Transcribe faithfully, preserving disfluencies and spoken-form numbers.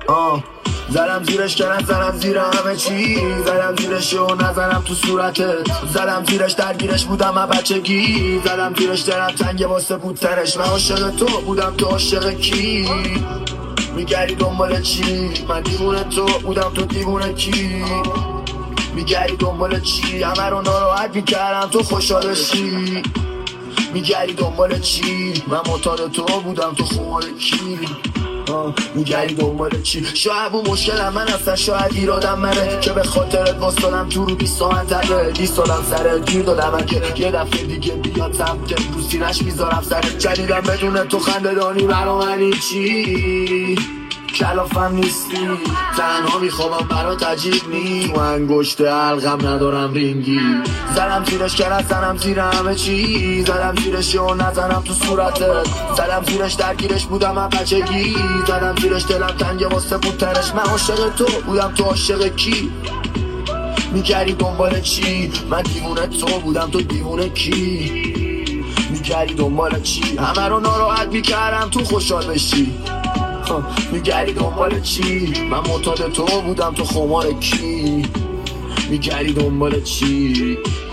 آه زدم زیرش که نزنم زیر همه چی، زدم زیرش و نزنم تو صورتت، زدم زیرش درگیرش بودم من بچگی، زدم زیرش دلم تنگه واسه بودتنش. من عاشق تو بودم تو عاشق کی؟ میگردی دنبال چی؟ من دیوونه تو بودم تو دیوونه کی؟ میگردی دنبال چی؟ همه رو ناراحت میکردم تو خوشحال شی. میگردی دنبال چی؟ من معتاد تو بودم تو خمار کی؟ میگردی دنبال چی؟ شاید اون مشکلم من هستم، شاید ایرادم منه که به خاطرت واسدادم تو رو بیست منطقه، بیست سالم سرت گیر دادم اگه یه دفعه دیگه بیاد سمت رو سینش میذارم سرت. جدیدم بدون تو خنده‌دانی برا من چی؟ کلافم نیستی، تنها میخوابم برات عجیب نی، تو انگشت حلقم ندارم رینگی. زدم زیرش که نزنم زیر همه چی، زدم زیرش و نزنم تو صورتت، زدم زیرش درگیرش بودم من بچگی، زدم زیرش دلم تنگه واسه بودتنش. من عاشق تو بودم تو عاشق کی؟ میگردی دنبال چی؟ من دیوونه تو بودم تو دیوونه کی؟ میگردی دنبال چی؟ همه رو ناراحت میکردم تو خوشحال بشی. میگردی دنبال چی؟ من معتاد تو بودم تو خمار کی؟ میگردی دنبال چی؟